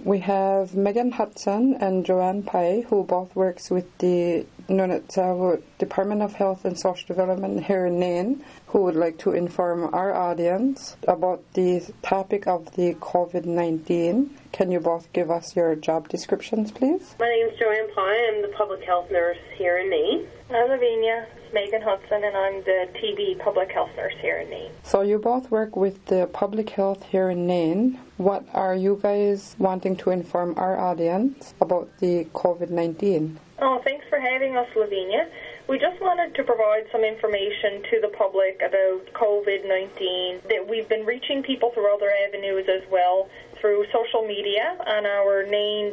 We have Megan Hudson and Joanne Pye, who both works with the Nunavut Department of Health and Social Development here in Nain, who would like to inform our audience about the topic of the COVID-19. Can you both give us your job descriptions, please? My name is Joanne Pye. I'm the public health nurse here in Nain. I'm Lavinia Megan Hudson, and I'm the TB public health nurse here in Nain. So you both work with the public health here in Nain. What are you guys wanting to inform our audience about the COVID-19? Oh, thanks for having us, Lavinia. We just wanted to provide some information to the public about COVID-19. That we've been reaching people through other avenues as well, through social media on our Nain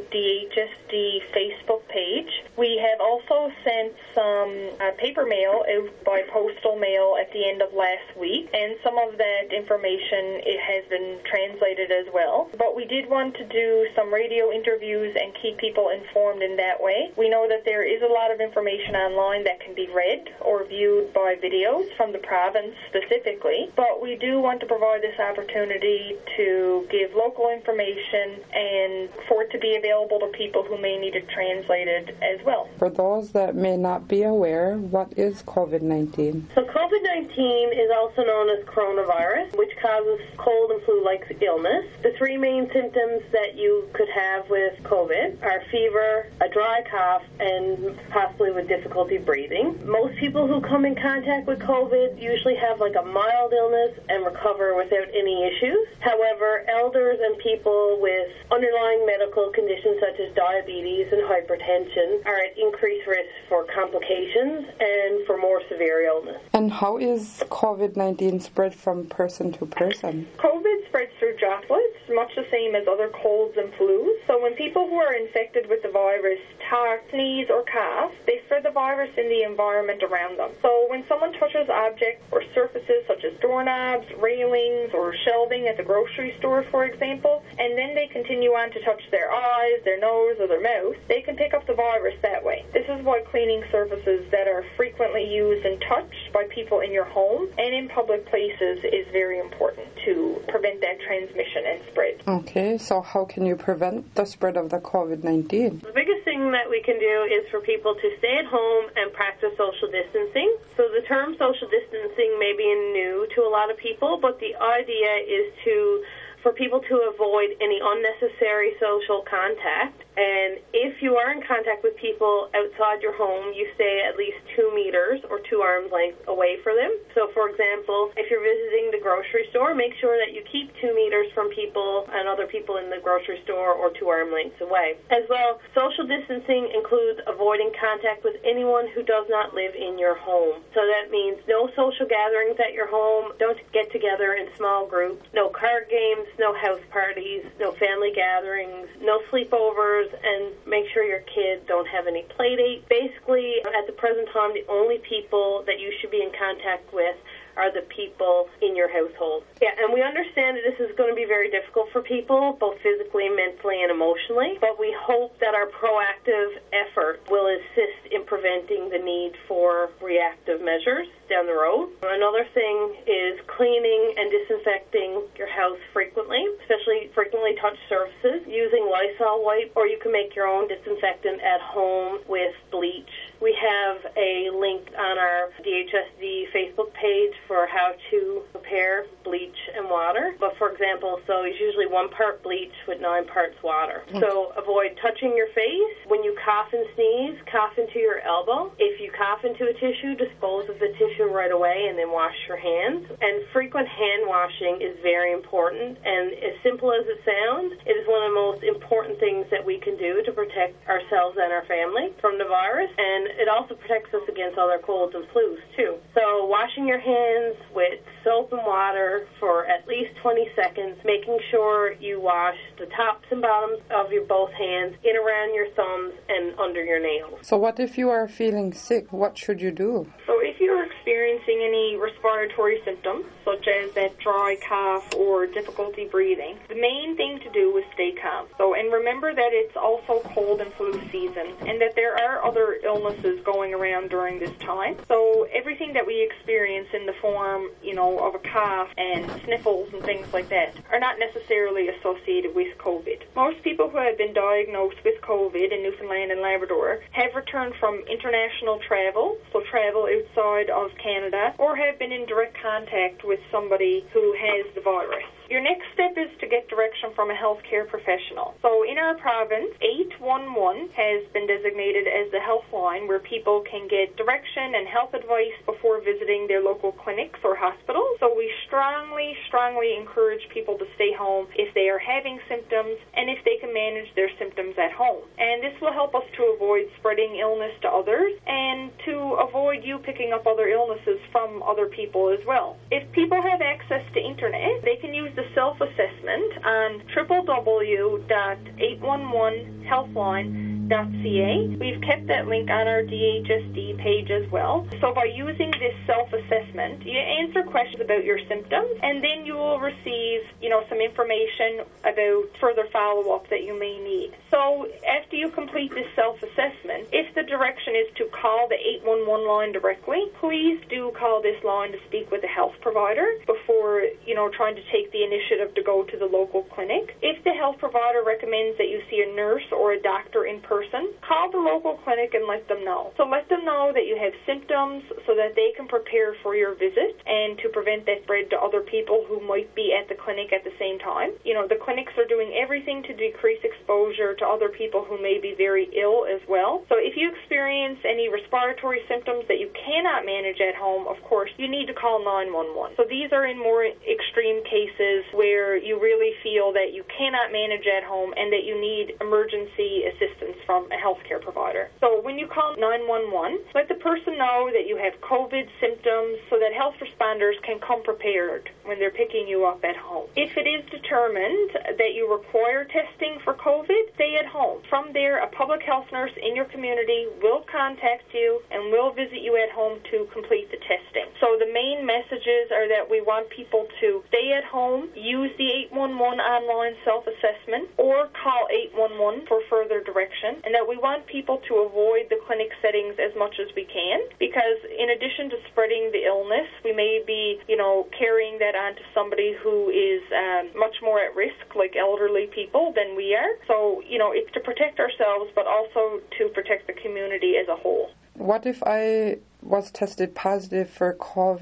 DHSD Facebook page. We have also sent some paper mail out by postal mail at the end of last week, and some of that information has been translated as well. But we did want to do some radio interviews and keep people informed in that way. We know that there is a lot of information online that can be read or viewed by videos from the province specifically, but we do want to provide this opportunity to give local information and for it to be available to people who may need it translated as well. For those that may not be aware, what is COVID-19? So COVID-19 is also known as coronavirus, which causes cold and flu-like illness. The three main symptoms that you could have with COVID are fever, a dry cough, and possibly with difficulty breathing. Most people who come in contact with COVID usually have like a mild illness and recover without any issues. However, elders and people with underlying medical conditions such as diabetes and hypertension are at increased risk for complications and for more severe illness. And how is COVID-19 spread from person to person? COVID spreads through droplets, much the same as other colds and flus. So when people who are infected with the virus talk, sneeze, or cough, they spread the virus in the environment around them. So when someone touches objects or surfaces such as doorknobs, railings, or shelving at the grocery store, for example, and then they continue on to touch their eyes, their nose, or their mouth, they can pick up the virus that way. This is why cleaning surfaces that are frequently used and touched by people in your home and in public places is very important to prevent that transmission and spread. Okay, so how can you prevent the spread of the COVID-19? The biggest thing that we can do is for people to stay at home and practice social distancing. So the term social distancing may be new to a lot of people, but the idea is for people to avoid any unnecessary social contact. And if you are in contact with people outside your home, you stay at least 2 meters or 2 arms length away from them. So, for example, if you're visiting the grocery store, make sure that you keep 2 meters from people and other people in the grocery store or 2 arm lengths away. As well, social distancing includes avoiding contact with anyone who does not live in your home. So that means no social gatherings at your home, don't get together in small groups, no card games, no house parties, no family gatherings, no sleepovers, and make sure your kids don't have any play date. Basically, at the present time, the only people that you should be in contact with are the people in your household. Yeah, and we understand that this is going to be very difficult for people, both physically, mentally, and emotionally, but we hope that our proactive effort will assist in preventing the need for reactive measures down the road. Another thing is cleaning and disinfecting your house frequently, especially frequently touched surfaces, using Lysol wipe, or you can make your own disinfectant at home with bleach. We have a link on our DHSD Facebook page for how to prepare bleach and water. But for example, so it's usually 1 part bleach with 9 parts water. So avoid touching your face. When you cough and sneeze, cough into your elbow. If you cough into a tissue, dispose of the tissue right away and then wash your hands. And frequent hand washing is very important. And as simple as it sounds, it is one of the most important things that we can do to protect ourselves and our family from the virus. And it also protects us against other colds and flus too. So washing your hands with soap and water for at least 20 seconds, making sure you wash the tops and bottoms of your both hands, in around your thumbs and under your nails. So what if you are feeling sick? What should you do? So if if you're experiencing any respiratory symptoms, such as that dry cough or difficulty breathing, the main thing to do is stay calm. And remember that it's also cold and flu season, and that there are other illnesses going around during this time. So everything that we experience in the form, of a cough and sniffles and things like that are not necessarily associated with COVID. Most people who have been diagnosed with COVID in Newfoundland and Labrador have returned from international travel, so travel outside of Canada, or have been in direct contact with somebody who has the virus. Your next step is to get direction from a healthcare professional. So in our province, 811 has been designated as the health line where people can get direction and health advice before visiting their local clinics or hospitals. So we strongly encourage people to stay home if they are having symptoms and if they can manage their symptoms at home. And this will help us to avoid spreading illness to others and to avoid you picking up other illnesses from other people as well. If people have access to internet, they can use the self-assessment on www.811healthline.ca. We've kept that link on our DHSD page as well. So by using this self-assessment, you answer questions about your symptoms, and then you will receive, some information about further follow-up that you may need. So after you complete this self-assessment, if the direction is to call the 811 line directly, please do call this line to speak with a health provider before, trying to take the initiative to go to the local clinic. If the health provider recommends that you see a nurse or a doctor in person, call the local clinic and let them know. So let them know that you have symptoms so that they can prepare for your visit and to prevent that spread to other people who might be at the clinic at the same time. The clinics are doing everything to decrease exposure to other people who may be very ill as well. So if you experience any respiratory symptoms that you cannot manage at home, of course, you need to call 911. So these are in more extreme cases where you really feel that you cannot manage at home and that you need emergency assistance from a healthcare provider. So when you call 911, let the person know that you have COVID symptoms so that health responders can come prepared when they're picking you up at home. If it is determined that you require testing for COVID, stay at home. From there, a public health nurse in your community will contact you and will visit you at home to complete the testing. So the main messages are that we want people to stay at home, use the 811 online self-assessment, or call 811 for further direction, and that we want people to avoid the clinic settings as much as we can, because in addition to spreading the illness, we may be, carrying that on to somebody who is much more at risk, like elderly people, than we are. So, it's to protect ourselves, but also to protect the community as a whole. What if I was tested positive for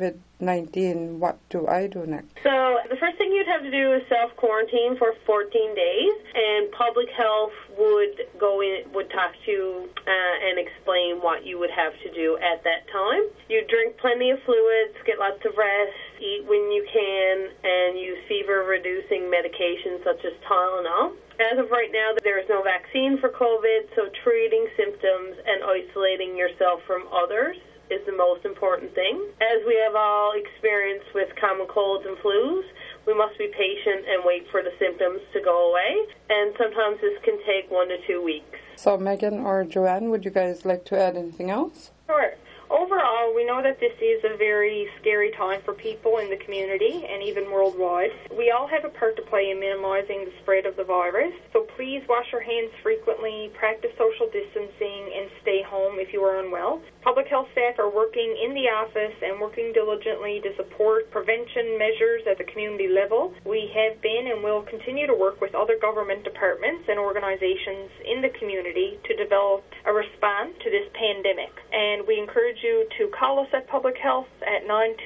COVID-19? What do I do next? So the first thing you'd have to do is self-quarantine for 14 days, and public health would talk to you and explain what you would have to do at that time. You drink plenty of fluids, get lots of rest, eat when you can, and use fever-reducing medications such as Tylenol. As of right now, there is no vaccine for COVID, so treating symptoms and isolating yourself from others is the most important thing. As we have all experienced with common colds and flus, we must be patient and wait for the symptoms to go away, and sometimes this can take 1 to 2 weeks. So Megan or Joanne, would you guys like to add anything else? Sure. Overall, we know that this is a very scary time for people in the community and even worldwide. We all have a part to play in minimizing the spread of the virus, so please wash your hands frequently, practice social distancing, and stay home if you are unwell. Public health staff are working in the office and working diligently to support prevention measures at the community level. We have been and will continue to work with other government departments and organizations in the community to develop a response to this pandemic. And we encourage you to call us at Public Health at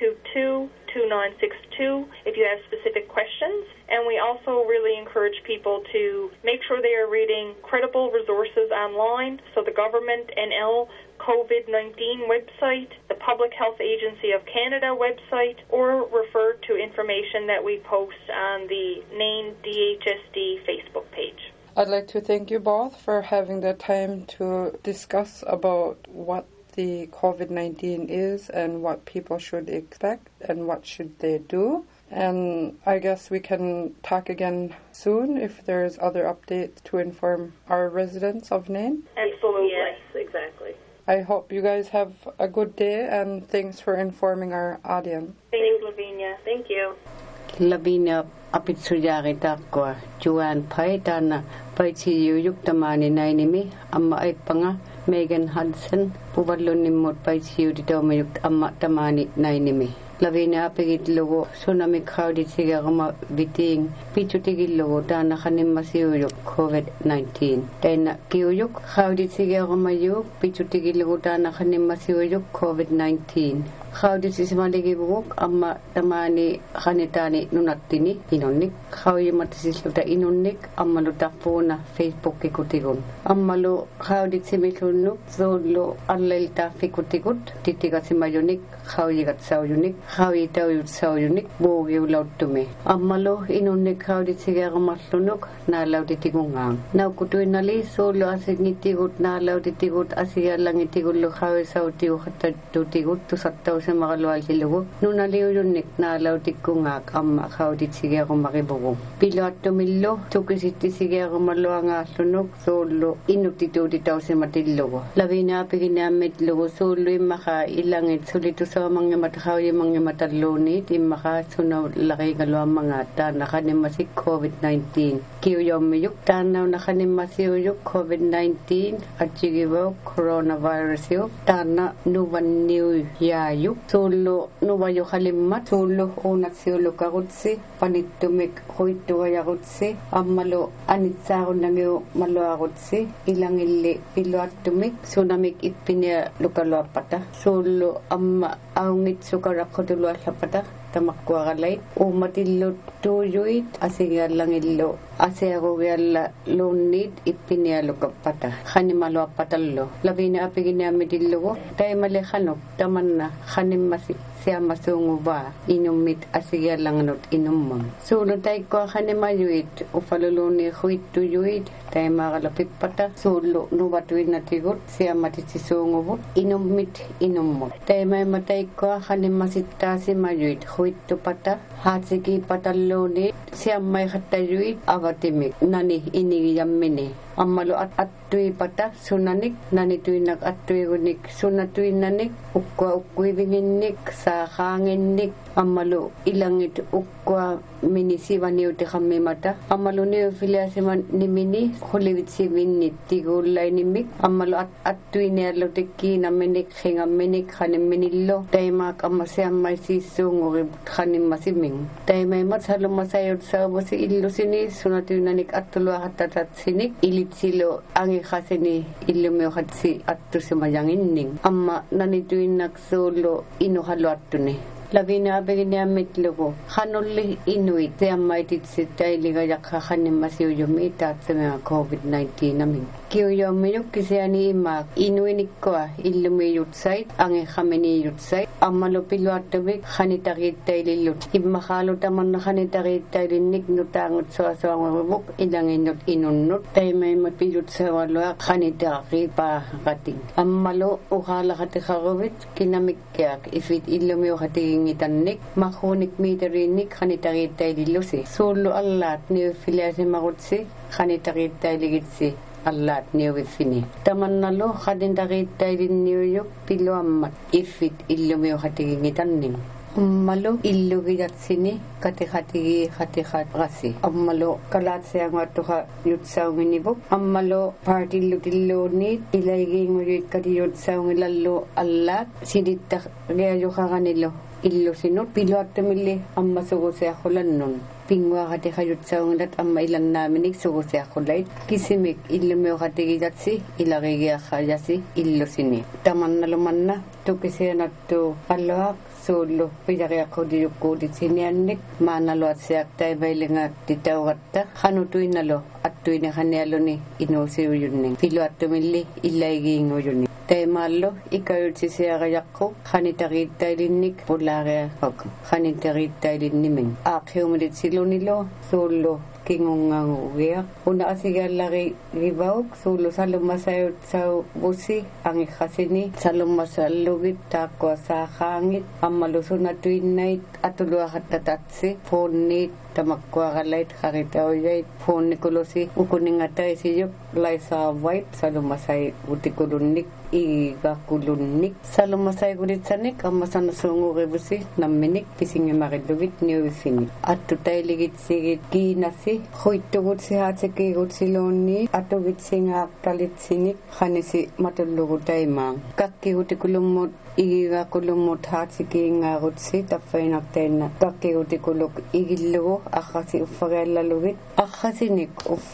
922-2962 if you have specific questions. And we also really encourage people to make sure they are reading credible resources online, so the Government NL COVID-19 website, the Public Health Agency of Canada website, or refer to information that we post on the Nain DHSD Facebook page. I'd like to thank you both for having the time to discuss about what the COVID-19 is and what people should expect and what should they do. And I guess we can talk again soon if there's other updates to inform our residents of Nain. Absolutely. Yes, exactly. I hope you guys have a good day, and thanks for informing our audience. Thanks, Lavinia. Thank you. Lavinia apitsujari takwa Joanne Pai dana paitiyu yuktamani nainimi amma aipanga Megan Hudson puvalunimut paitiyu ditomeyukt amma tamani nainimi. Lavinia apigit logo tsunami crowd sigama biting pichutigil logo dana khanimasiuyuk COVID-19 dana kiyuyuk crowd sigama yuk pichutigil logo dana khanimasiuyuk COVID-19 crowd sismaligibuk amma tamani khanitani nunattini inonnik khawi matisisluta inonnik amma lutafuna Facebook ikutigun amma lo crowd simitlunuk zolo allelta fikutikut titigasimayunik khawi gatsaujunik khawi tawut sauyunik bogi ulautume amma lo inonnik crowd sigagamallunuk na lautitigungang na kutuinali solo asigitigut na lautitigut asigalangitigut lo khawi sautiu hatta tutigut tusattau makalwal silugo nunaliuyunnik na lautikungak amma khawdit sigero makibugo piloto millo tukisitti sigero malwanga sunuk solo inutituti tawse matillogo Lavinia piginamit logo solo imaka ilangit sulitu sa mga matakhawi mga matalloni imaka sunaw laki galwa mga tana kanimasi COVID-19 kiyomiyuk tanaw na kanimasi uyuk COVID-19 at sigibaw coronavirus yuk tana nuwan niyo yayuk solo nuwayo kalimmat solo unat solo kakutsi panittumik huituwayakutsi ammalo anitsaro nangyo maloakutsi ilangilli piluattumik sunamik ippinia lukaluapata solo amma aungit sukarakotulualapata tamakwagalay umatillo tuyuit asigalangillo asiagogalla lunit ippinia lukapata khanimaluapatallo Lavinia apiginamitillo taymale khanok tamanna khanimasi siya masunguba inumit asigalanganot inummam solo tay ko khanimayuit ufaluluni huituyuit tay magalapipata solo nuwatuin natigut siya matisisungubu inumit inummot tay may matay ko khanimasitasi mayuit huitupata hatsiki patalloni siya may khatayuit avatimik nani inigiyamini ammalo attui pata sunanik nani tuinak attui gunik sunatui nanik ukwa ukwivinginnik sa hanginnik ammalo ilangit ukwa minisiva niute khammimata ammalo niu filiasiman nimini khulivitsivin tigulai nimik ammalo attui neallo tikki naminik khingaminik khanimminillo taimak amasiammai sisunguri khanimmasiming taimai matsalo masayot sabosi illusini sunatui nanik attulu hattatatsinik silo angi khasini illumeo khatsi attu sumayanginning amma nanituinak solo inuhalo attune Lavinia apiginamit logo khanulli inuit siammaitit sitailiga yakha khanimasiuyumi tatsanga COVID-19 namin kiyomiyuk kisiani imak inuinikwa illumeyut site angi khameni yut site ammalo piluatubik khanitagit taililut immakhalo tamanna khanitagit tailinnik nutangut soasawangubuk ilanginut inunnut taimay mapilut sawalwa khanitagit pa kating ammalo ukhala khatikharubit kinamikyak ifit illumeo khati ngitannik makhunik miterinik khanitagitay dilusi solo allat ni filiasi magutsi khanitagitay ligitsi allat ni wifini tamannalo khanitagitay din New York piluammat ifit illumeo khatingitanning Ammalo illugidatsini katikhatigi katikhatgasi ammalo kalatseangatuha yutsaunginibuk ammalo partillutilluuni ilaiginguyit katiyutsaungilallu allat siditta geayuhaganilo illusinut piluattamilli ammasuguseahulannun pingwa katikayutsaungilat amma ilannaminik suguseahulait kisimik illumeo katigidatsi ilagigiakhayasi illusini tamannalumanna tukisianattu alloaq solo pijariakudiyukudit siniannik maanaluatsiak taibailinga titaugatta khanutuinalo attuine khanialuni inusiuyunning piluattumilli illaigiinguyunning taimallo ikayutsisiagayakku khanitagitailinnik pularia ok khanitagitailinnimin aakhiumidit silunilo solo kingungangugia una asigallari ribauk solo salumasayut sa busi ang ikhasini salumasallugit takwa sa hangit ammalusuna tuinait atuluahat tatatsi phonit tamakkuaralait qaritauyait puunnikulusi ukuningatayisiyuk laisa white salumasay utikulunnik igakulunnik salumasay gulitsanik ammasana suunguribusi namminik pisingimariluvit niuifinik attutailigitsigit kiinasi huittugut sihaatsikigutsilunni atuvitsingaaqtalitsinik khanisi matullugutaimaang kakkigutikulumut igigakulummut haatsikiingaarutsi taffainartainna kakkigutikuluk igillugu akhasi uffageallalugit akhasinik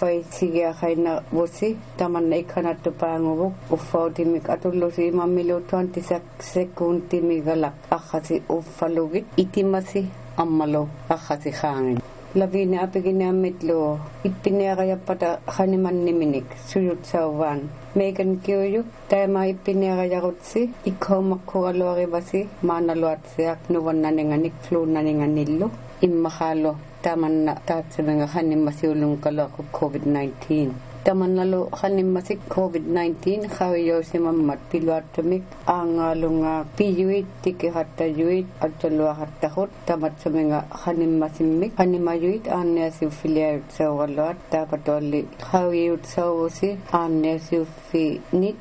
uffaitsigiaqainnavusi tamanna ikhanattupaanguvuk uffautimik atullusi mammilu 26 sekundtimigalak akhasi uffalugit itimasi ammalo akhasi khaangin lavine apiginamitlo ippineaqayappata khanimanniminnik suyutsauvan Megan Kiyuyuk taima ippineaqayarutsi ikhomakkugaluarivasi maanaluatsiaq nuvannaninganik fluunnaninganillu immahaalo tamanna taatsemenga khannimasiulunkalaqu COVID-19 tamannalu khannimmasik COVID-19 khawiyosimammat piluattumik aangalunga piyuit tikihattayuit atsaluahattahut tamatsemenga khannimmasimik khannimmayuit aanneasiuffiliayut saugalluat taapatolli khawiyut sauvusi aanneasiuffinit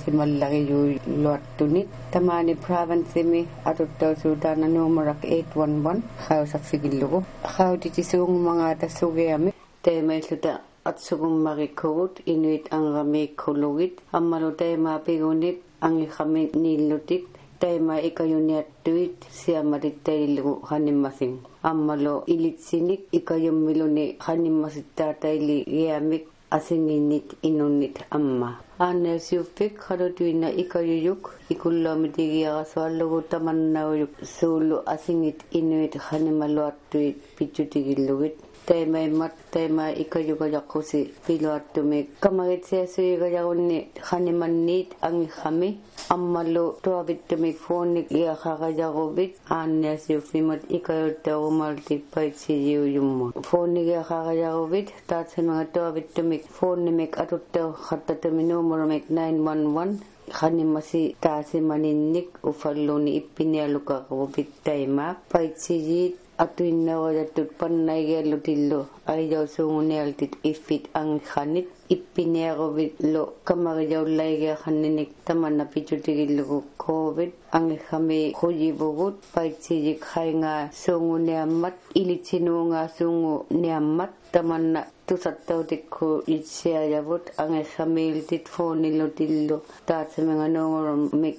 ilisimallagiyuluattunit tamani provincemi atuttausuutaana numerak 811 khawsaffikillugu khawtitisuungumangata sugeami teemailluta atsugummarikkugut inuit angamikkulugit ammalu taima pigunit angikhami nillutit taima ikayuniattuit siamatittaillugu khannimmasing ammalu ilitsinik ikayummiluni khannimmasittatayli giamik asinginnit inunnit amma aanneasiuffik khalutuinna ikayuyuk ikullaamitigiaqasuallugu tamannauyuk suulu asingit inuit khannimmaluattuit pitsutigillugit taima ikayugayaqusi piluattumik kamagitsiasuigayarunni khanimannit angikhami ammalu tuavittumik fuunnik iaqaqayaruvit aanneasiuffimat ikayuttarumaltik paitsiyuyummu fuunnik iaqaqayaruvit taatsemenga tuavittumik fuunnimik atuttau khattatumi numerumik 911 khanimmasi taasimaninnik ufalluni ippinialukaqaruvit taima paitsiyit atuinnawajattut pannaigeallutillu aijausuungunialtit iffit angkhanit ippineeruvitlu kamarijaulaigeakhanninik tamanna pichutigillugu covid angikhami khujivugut paitsijik khainga suunguniammat ilitsinuunga suunguniammat tamanna tusattautikku itsiayavut angikhamiltit foonilutillu taatsemenga numerumik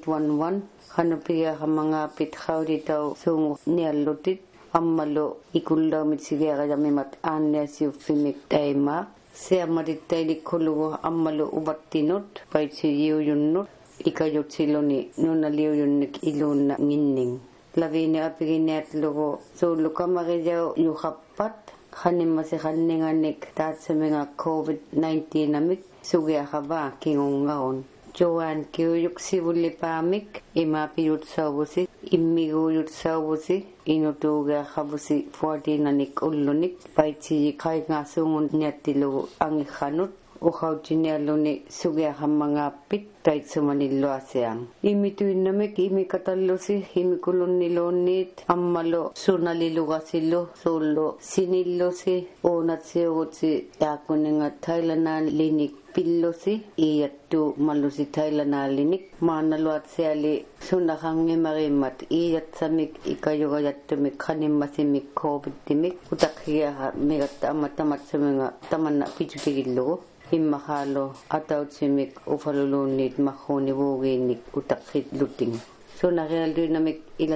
811 khanupiga khamangapit khawritau suungu niallutit ammalu ikullaamitsigeaqajamimat aanneasiuffimik taima siamarittailikkhulugu ammalu ubattinut paitsiyuyunnut ikayutsiluni nunaliuyunnik iluunna nginning lavine apiginiatlugu suullukamagijau yuhappat khanimmasi khanninganik taatsemenga COVID-19 amik sugiaqava kingungaun Joan Kiyuyuk sivullipaamik imapiyutsauvusi immiguyutsauvusi inutuugeaqavusi 14 anik ullunik paitsiyik qaingaasuungun niattilugu angikhanut uqauchinialluni sugiaqammangaappit taitsumanilluasiang imituinnamik imikatallusi imikulunniluunniit ammalu sunalilugasillu suullu sinillusi uunatsiugutsi taakuninga Thailand linik pillusi iyattu mallusi Thailand-alinik maanaluatsiali sunaqangimarimmat iyatsamik ikayugajattumik khanimmasimik COVID-timik utakhiaha migatta amatamatsumenga tamanna pichutigillugu immahaalo atautsimik ufaluluunnit mahunivuugiinnik utakhit luting sunaqialduinamik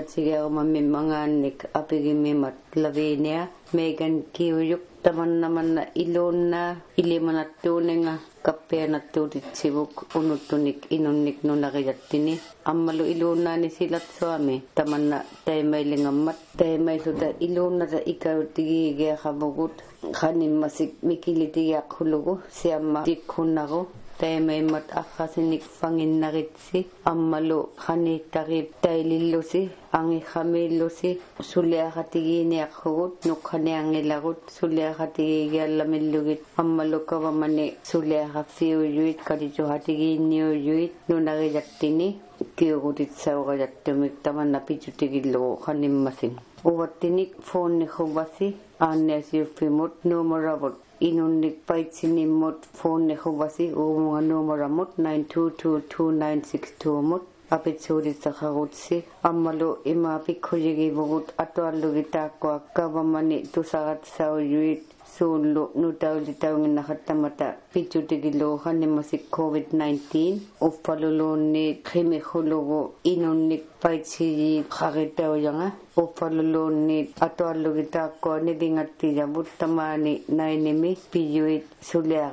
ilatsigiarumamimmangaannik apigimimat Lavinia Megan Kiyuyuk tamannamanna iluunna ilimanattuuninga kappeanattuutitsivuk unuttunik inunnik nunaqiyattini ammalu iluunnaani silatsuami tamanna taimailingammat taimaisuta iluunnata ikayutigiigeaqavugut khanimmasik mikilitigiaqhulugu siamma tikkunnaru taimaimat akhasinik fanginnaritsi ammalu khanitarip tailillusi angikhamillusi suliaqatigiiniaqhugut nuqqaniangilagut suliaqatigigiallamillugit ammalu kavamani suliaqaffiuyuit kalituhatigiinniuyuit nunarijattini kiugutitsauqajattumik tamanna pichutigillugu khanimmasing uvattinik phone khubasi aanniasiuffimut numeravut inunnik paitsinimmut phone khubasi umunga numeramut 92222962 mut apitsuditsakharutsi ammalu ima pikhuyigivugut atuallugitaaqua kavamani tusaratsaujuit suullu nutaulitaunginnaqattamata pichutigillugu khanimmasik COVID-19 uffaluluunni khimikhulugu inunnik paitsiji kharitauyaanga uffaluluunni atuallugitaaqua nilingattiyavut tamaani nainimi piyuit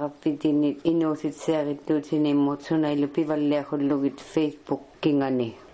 suliaqappitini inuusitsiarittuutinimmut sunailu pivalliahullugit Facebook kingani